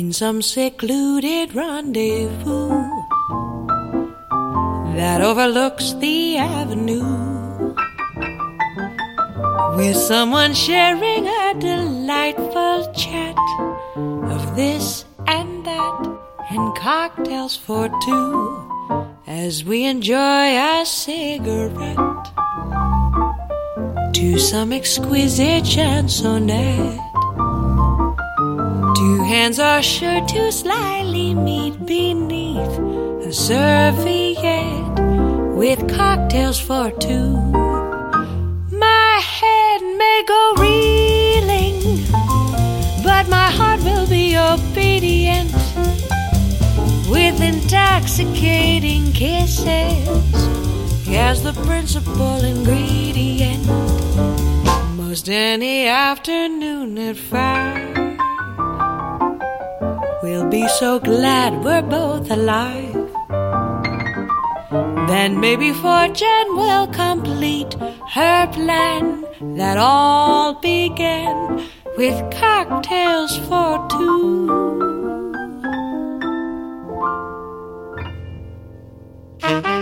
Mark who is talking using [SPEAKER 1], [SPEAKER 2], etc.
[SPEAKER 1] in some secluded rendezvous that overlooks the avenue, with someone sharing a delightful chat of this and that, and cocktails for two as we enjoy a cigarette to some exquisite chansonette. Two hands are sure to slyly meet beneath a serviette with cocktails for two. My head may go reeling, but my heart will be obedient, with intoxicating kisses as the principal ingredient. Most any afternoon at 5, we'll be so glad we're both alive. Then maybe fortune will complete her plan that all began with cocktails for two.